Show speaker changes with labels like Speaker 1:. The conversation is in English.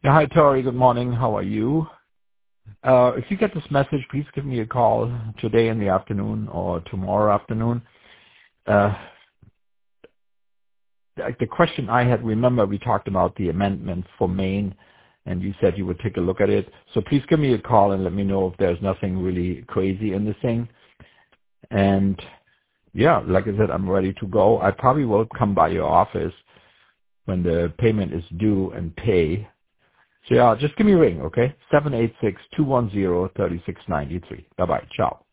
Speaker 1: Yeah, hi, Tori. Good morning. How are you? If you get this message, please give me a call today in the afternoon or tomorrow afternoon. Uh, the question I had, remember we talked about the amendment for Maine, and you said you would take a look at it. So please give me a call and let me know if there's nothing really crazy in the thing. And yeah, like I said, I'm ready to go. I probably will come by your office when the payment is due and pay. So yeah, just give me a ring, okay? 786-210-3693. Bye-bye. Ciao.